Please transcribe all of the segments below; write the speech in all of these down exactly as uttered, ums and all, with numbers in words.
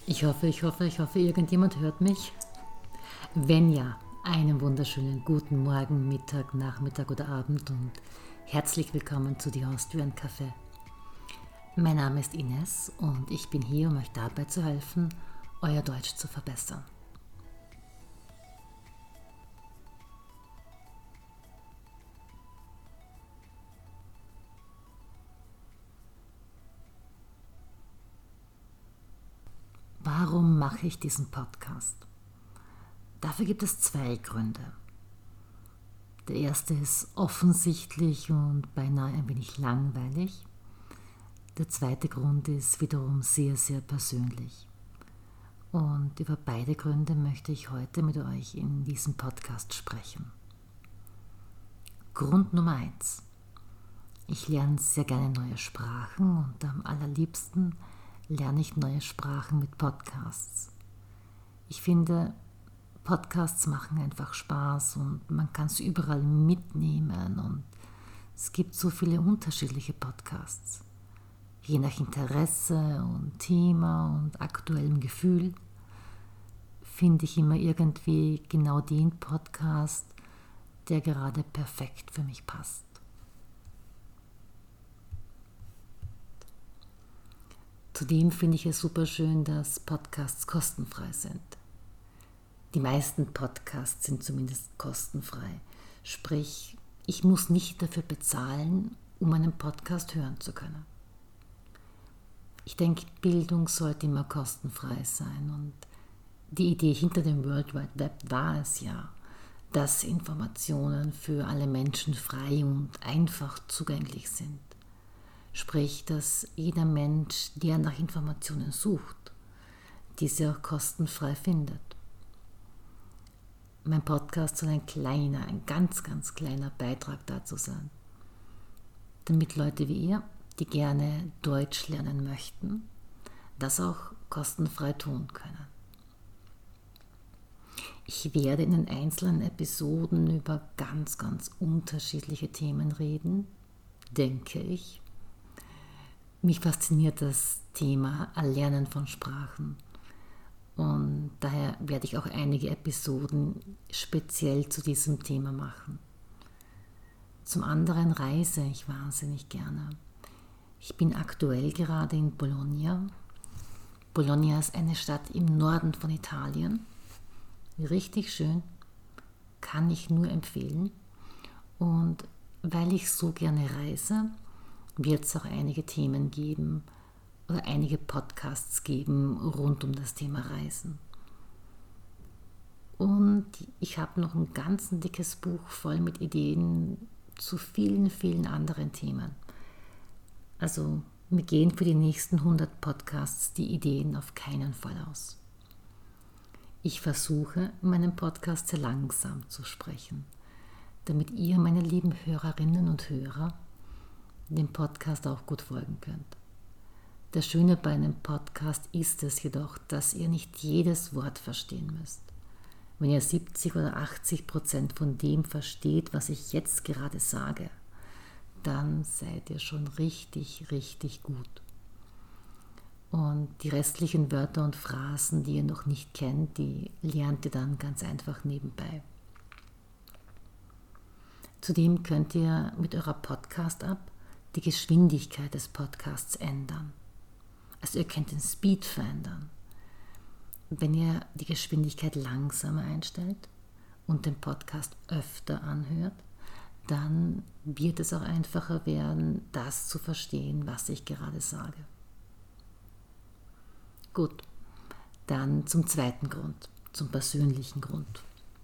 Ich hoffe, ich hoffe, ich hoffe, irgendjemand hört mich. Wenn ja, einen wunderschönen guten Morgen, Mittag, Nachmittag oder Abend und herzlich willkommen zu The Austrian Café. Mein Name ist Ines und ich bin hier, um euch dabei zu helfen, euer Deutsch zu verbessern. Warum mache ich diesen Podcast? Dafür gibt es zwei Gründe. Der erste ist offensichtlich und beinahe ein wenig langweilig. Der zweite Grund ist wiederum sehr, sehr persönlich. Und über beide Gründe möchte ich heute mit euch in diesem Podcast sprechen. Grund Nummer eins. Ich lerne sehr gerne neue Sprachen und am allerliebsten lerne ich neue Sprachen mit Podcasts. Ich finde, Podcasts machen einfach Spaß und man kann es überall mitnehmen und es gibt so viele unterschiedliche Podcasts. Je nach Interesse und Thema und aktuellem Gefühl finde ich immer irgendwie genau den Podcast, der gerade perfekt für mich passt. Zudem finde ich es super schön, dass Podcasts kostenfrei sind. Die meisten Podcasts sind zumindest kostenfrei. Sprich, ich muss nicht dafür bezahlen, um einen Podcast hören zu können. Ich denke, Bildung sollte immer kostenfrei sein und die Idee hinter dem World Wide Web war es ja, dass Informationen für alle Menschen frei und einfach zugänglich sind. Sprich, dass jeder Mensch, der nach Informationen sucht, diese auch kostenfrei findet. Mein Podcast soll ein kleiner, ein ganz, ganz kleiner Beitrag dazu sein, damit Leute wie ihr, die gerne Deutsch lernen möchten, das auch kostenfrei tun können. Ich werde in den einzelnen Episoden über ganz, ganz unterschiedliche Themen reden, denke ich. Mich fasziniert das Thema Erlernen von Sprachen und daher werde ich auch einige Episoden speziell zu diesem Thema machen. Zum anderen reise ich wahnsinnig gerne. Ich bin aktuell gerade in Bologna. Bologna ist eine Stadt im Norden von Italien. Richtig schön, kann ich nur empfehlen. Und weil ich so gerne reise, wird es auch einige Themen geben oder einige Podcasts geben rund um das Thema Reisen. Und ich habe noch ein ganz dickes Buch voll mit Ideen zu vielen, vielen anderen Themen. Also mir gehen für die nächsten hundert Podcasts die Ideen auf keinen Fall aus. Ich versuche, meinen Podcast sehr langsam zu sprechen, damit ihr, meine lieben Hörerinnen und Hörer, dem Podcast auch gut folgen könnt. Das Schöne bei einem Podcast ist es jedoch, dass ihr nicht jedes Wort verstehen müsst. Wenn ihr siebzig oder achtzig Prozent von dem versteht, was ich jetzt gerade sage, dann seid ihr schon richtig, richtig gut. Und die restlichen Wörter und Phrasen, die ihr noch nicht kennt, die lernt ihr dann ganz einfach nebenbei. Zudem könnt ihr mit eurer Podcast-App die Geschwindigkeit des Podcasts ändern. Also ihr könnt den Speed verändern. Wenn ihr die Geschwindigkeit langsamer einstellt und den Podcast öfter anhört, dann wird es auch einfacher werden, das zu verstehen, was ich gerade sage. Gut, dann zum zweiten Grund, zum persönlichen Grund.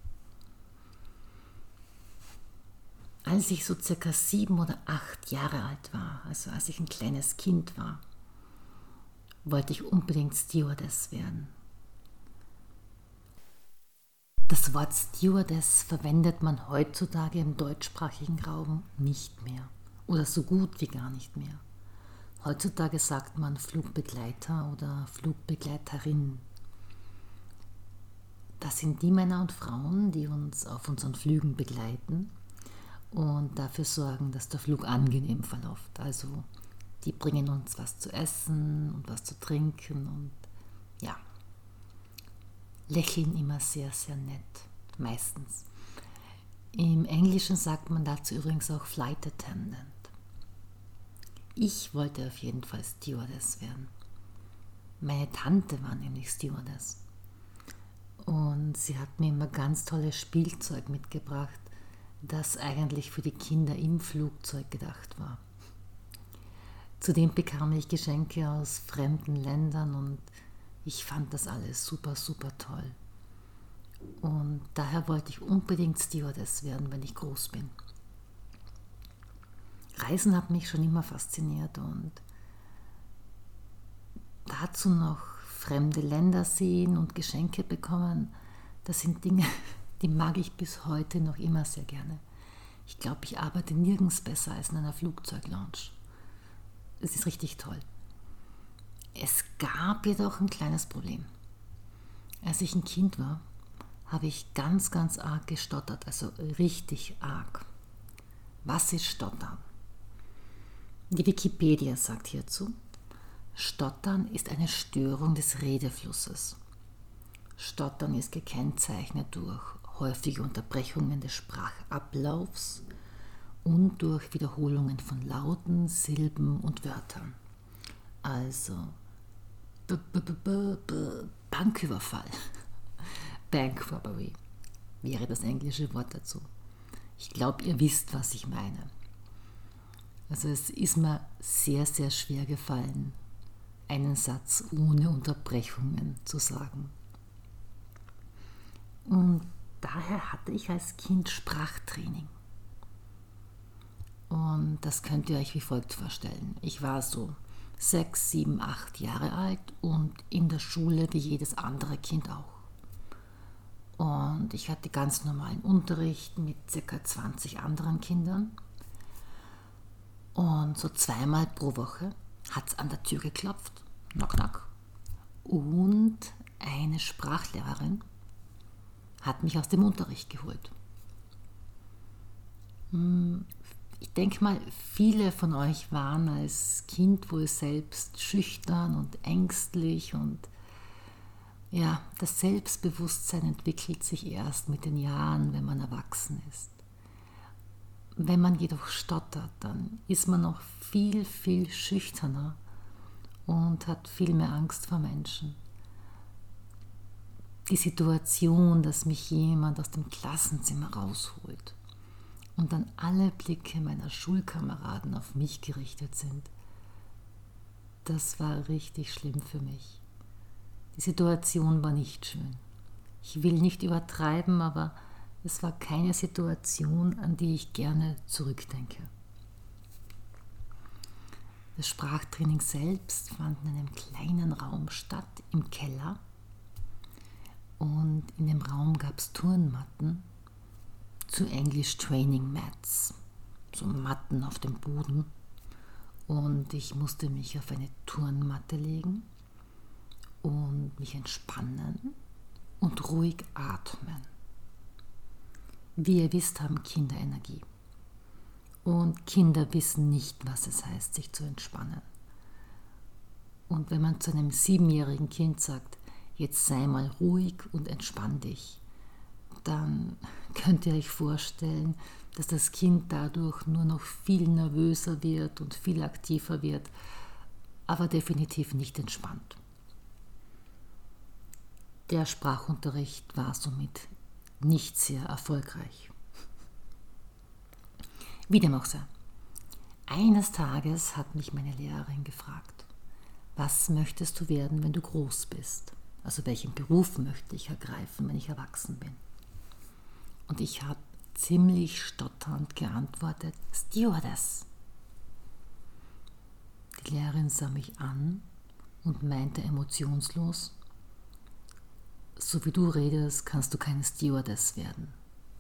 Als ich so circa sieben oder acht Jahre alt war, also als ich ein kleines Kind war, wollte ich unbedingt Stewardess werden. Das Wort Stewardess verwendet man heutzutage im deutschsprachigen Raum nicht mehr oder so gut wie gar nicht mehr. Heutzutage sagt man Flugbegleiter oder Flugbegleiterin. Das sind die Männer und Frauen, die uns auf unseren Flügen begleiten und dafür sorgen, dass der Flug angenehm verläuft. Also die bringen uns was zu essen und was zu trinken und ja, lächeln immer sehr, sehr nett, meistens. Im Englischen sagt man dazu übrigens auch Flight Attendant. Ich wollte auf jeden Fall Stewardess werden. Meine Tante war nämlich Stewardess. Und sie hat mir immer ganz tolles Spielzeug mitgebracht, das eigentlich für die Kinder im Flugzeug gedacht war. Zudem bekam ich Geschenke aus fremden Ländern und ich fand das alles super, super toll. Und daher wollte ich unbedingt Stewardess werden, wenn ich groß bin. Reisen hat mich schon immer fasziniert und dazu noch fremde Länder sehen und Geschenke bekommen, das sind Dinge, die mag ich bis heute noch immer sehr gerne. Ich glaube, ich arbeite nirgends besser als in einer Flugzeuglounge. Es ist richtig toll. Es gab jedoch ein kleines Problem. Als ich ein Kind war, habe ich ganz, ganz arg gestottert, also richtig arg. Was ist Stottern? Die Wikipedia sagt hierzu, Stottern ist eine Störung des Redeflusses. Stottern ist gekennzeichnet durch häufige Unterbrechungen des Sprachablaufs und durch Wiederholungen von Lauten, Silben und Wörtern. Also b -b -b -b -b Banküberfall, Bank Robbery wäre das englische Wort dazu. Ich glaube, ihr wisst, was ich meine. Also es ist mir sehr, sehr schwer gefallen, einen Satz ohne Unterbrechungen zu sagen. Und daher hatte ich als Kind Sprachtraining. Und das könnt ihr euch wie folgt vorstellen. Ich war so sechs, sieben, acht Jahre alt und in der Schule wie jedes andere Kind auch. Und ich hatte ganz normalen Unterricht mit ca. zwanzig anderen Kindern. Und so zweimal pro Woche hat es an der Tür geklopft, knock knock. Und eine Sprachlehrerin hat mich aus dem Unterricht geholt. Ich denke mal, viele von euch waren als Kind wohl selbst schüchtern und ängstlich und ja, das Selbstbewusstsein entwickelt sich erst mit den Jahren, wenn man erwachsen ist. Wenn man jedoch stottert, dann ist man noch viel, viel schüchterner und hat viel mehr Angst vor Menschen. Die Situation, dass mich jemand aus dem Klassenzimmer rausholt und dann alle Blicke meiner Schulkameraden auf mich gerichtet sind, das war richtig schlimm für mich. Die Situation war nicht schön. Ich will nicht übertreiben, aber es war keine Situation, an die ich gerne zurückdenke. Das Sprachtraining selbst fand in einem kleinen Raum statt, im Keller. Und in dem Raum gab es Turnmatten, zu Englisch Training Mats, so Matten auf dem Boden. Und ich musste mich auf eine Turnmatte legen und mich entspannen und ruhig atmen. Wie ihr wisst, haben Kinder Energie. Und Kinder wissen nicht, was es heißt, sich zu entspannen. Und wenn man zu einem siebenjährigen Kind sagt, jetzt sei mal ruhig und entspann dich, dann könnt ihr euch vorstellen, dass das Kind dadurch nur noch viel nervöser wird und viel aktiver wird, aber definitiv nicht entspannt. Der Sprachunterricht war somit nicht sehr erfolgreich. Wie dem auch sei. Eines Tages hat mich meine Lehrerin gefragt, was möchtest du werden, wenn du groß bist? Also welchen Beruf möchte ich ergreifen, wenn ich erwachsen bin? Und ich habe ziemlich stotternd geantwortet, Stewardess. Die Lehrerin sah mich an und meinte emotionslos, so wie du redest, kannst du keine Stewardess werden.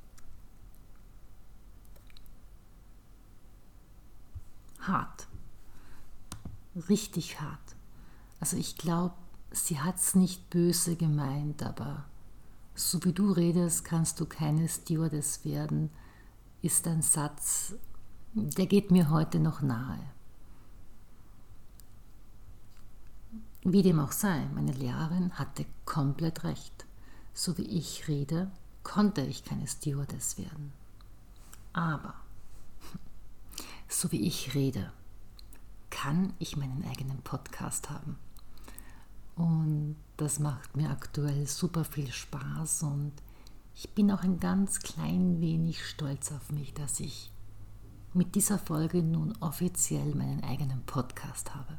Hart. Richtig hart. Also ich glaube, sie hat es nicht böse gemeint, aber so wie du redest, kannst du keine Stewardess werden, ist ein Satz, der geht mir heute noch nahe. Wie dem auch sei, meine Lehrerin hatte komplett recht. so wie ich rede, konnte ich keine Stewardess werden. Aber so wie ich rede, kann ich meinen eigenen Podcast haben. Und das macht mir aktuell super viel Spaß und ich bin auch ein ganz klein wenig stolz auf mich, dass ich mit dieser Folge nun offiziell meinen eigenen Podcast habe.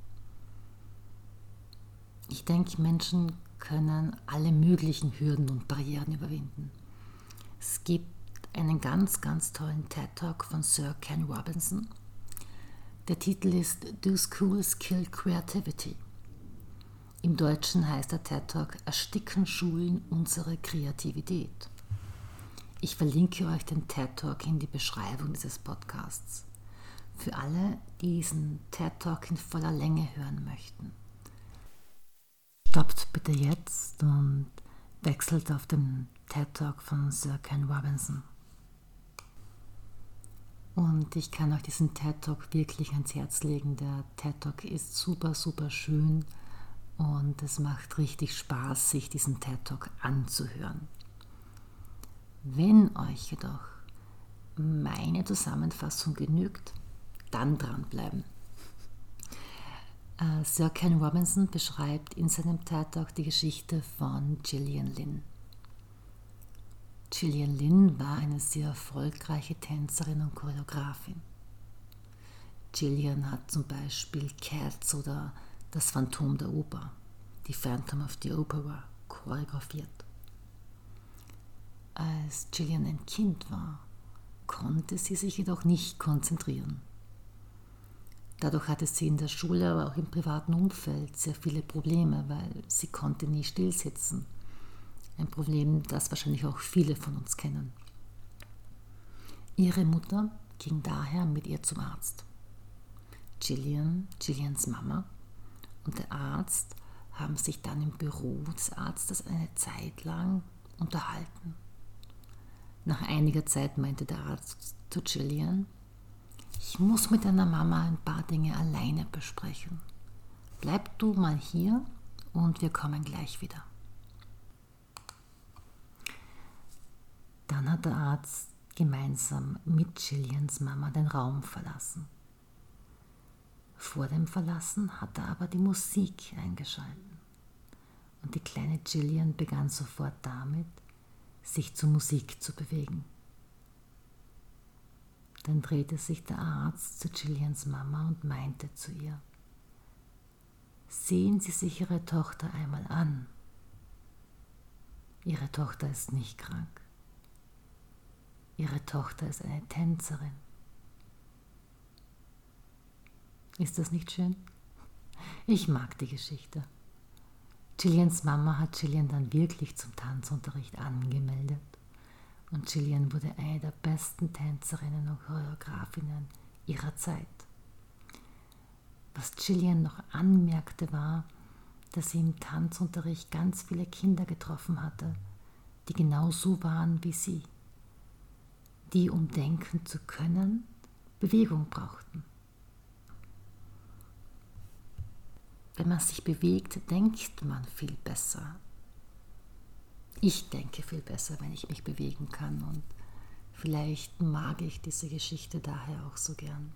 Ich denke, Menschen können alle möglichen Hürden und Barrieren überwinden. Es gibt einen ganz, ganz tollen TED-Talk von Sir Ken Robinson. Der Titel ist Do Schools Kill Creativity? Im Deutschen heißt der TED-Talk Ersticken Schulen unsere Kreativität. Ich verlinke euch den TED-Talk in die Beschreibung dieses Podcasts. Für alle, die diesen TED-Talk in voller Länge hören möchten. Stoppt bitte jetzt und wechselt auf den TED-Talk von Sir Ken Robinson. Und ich kann euch diesen TED-Talk wirklich ans Herz legen. Der TED-Talk ist super, super schön und es macht richtig Spaß, sich diesen TED-Talk anzuhören. Wenn euch jedoch meine Zusammenfassung genügt, dann dranbleiben. Uh, Sir Ken Robinson beschreibt in seinem TED-Talk die Geschichte von Gillian Lynne. Gillian Lynne war eine sehr erfolgreiche Tänzerin und Choreografin. Gillian hat zum Beispiel Cats oder Das Phantom der Oper, die Phantom of the Opera, choreografiert. Als Gillian ein Kind war, konnte sie sich jedoch nicht konzentrieren. Dadurch hatte sie in der Schule, aber auch im privaten Umfeld sehr viele Probleme, weil sie konnte nie stillsitzen. Ein Problem, das wahrscheinlich auch viele von uns kennen. Ihre Mutter ging daher mit ihr zum Arzt. Gillian, Gillians Mama und der Arzt haben sich dann im Büro des Arztes eine Zeit lang unterhalten. Nach einiger Zeit meinte der Arzt zu Gillian: Ich muss mit deiner Mama ein paar Dinge alleine besprechen. Bleib du mal hier und wir kommen gleich wieder. Dann hat der Arzt gemeinsam mit Gillians Mama den Raum verlassen. Vor dem Verlassen hat er aber die Musik eingeschaltet. Und die kleine Gillian begann sofort damit, sich zur Musik zu bewegen. Dann drehte sich der Arzt zu Gillians Mama und meinte zu ihr: Sehen Sie sich Ihre Tochter einmal an. Ihre Tochter ist nicht krank. Ihre Tochter ist eine Tänzerin. Ist das nicht schön? Ich mag die Geschichte. Gillians Mama hat Gillian dann wirklich zum Tanzunterricht angemeldet und Gillian wurde eine der besten Tänzerinnen und Choreografinnen ihrer Zeit. Was Gillian noch anmerkte, war, dass sie im Tanzunterricht ganz viele Kinder getroffen hatte, die genau so waren wie sie, die, um denken zu können, Bewegung brauchten. Wenn man sich bewegt, denkt man viel besser. Ich denke viel besser, wenn ich mich bewegen kann und vielleicht mag ich diese Geschichte daher auch so gern.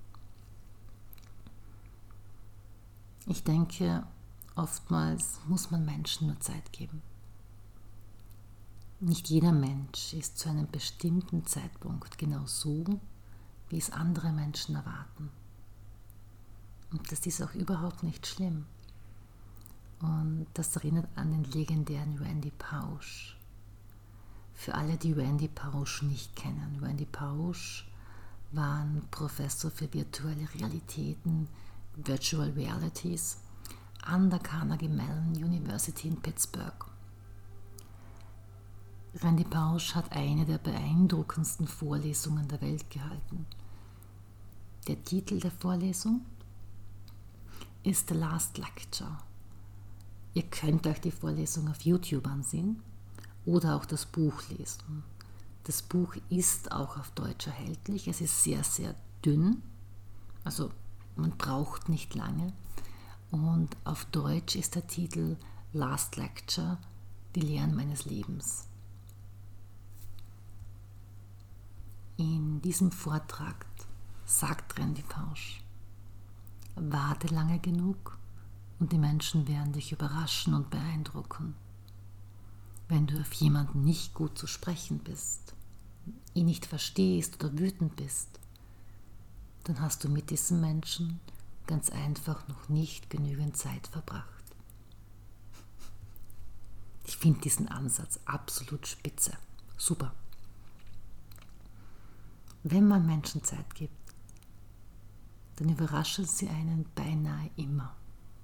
Ich denke, oftmals muss man Menschen nur Zeit geben. Nicht jeder Mensch ist zu einem bestimmten Zeitpunkt genau so, wie es andere Menschen erwarten. Und das ist auch überhaupt nicht schlimm. Und das erinnert an den legendären Randy Pausch. Für alle, die Randy Pausch nicht kennen, Randy Pausch war ein Professor für virtuelle Realitäten, Virtual Realities, an der Carnegie Mellon University in Pittsburgh. Randy Pausch hat eine der beeindruckendsten Vorlesungen der Welt gehalten. Der Titel der Vorlesung ist The Last Lecture. Ihr könnt euch die Vorlesung auf YouTube ansehen oder auch das Buch lesen. Das Buch ist auch auf Deutsch erhältlich. Es ist sehr, sehr dünn, also man braucht nicht lange. Und auf Deutsch ist der Titel Last Lecture, die Lehren meines Lebens. In diesem Vortrag sagt Randy Pausch: Warte lange genug und die Menschen werden dich überraschen und beeindrucken. Wenn du auf jemanden nicht gut zu sprechen bist, ihn nicht verstehst oder wütend bist, dann hast du mit diesem Menschen ganz einfach noch nicht genügend Zeit verbracht. Ich finde diesen Ansatz absolut spitze. Super. Wenn man Menschen Zeit gibt, dann überraschen sie einen beinahe immer.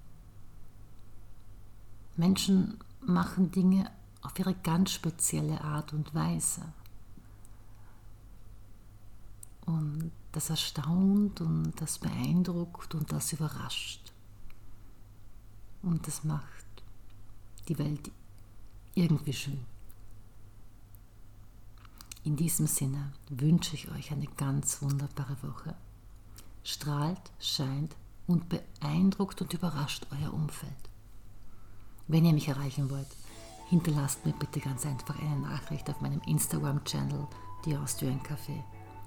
Menschen machen Dinge auf ihre ganz spezielle Art und Weise. Und das erstaunt und das beeindruckt und das überrascht. Und das macht die Welt irgendwie schön. In diesem Sinne wünsche ich euch eine ganz wunderbare Woche. Strahlt, scheint und beeindruckt und überrascht euer Umfeld. Wenn ihr mich erreichen wollt, hinterlasst mir bitte ganz einfach eine Nachricht auf meinem Instagram-Channel, die Austrian Café.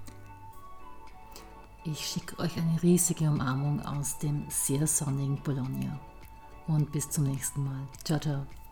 Ich schicke euch eine riesige Umarmung aus dem sehr sonnigen Bologna und bis zum nächsten Mal. Ciao, ciao.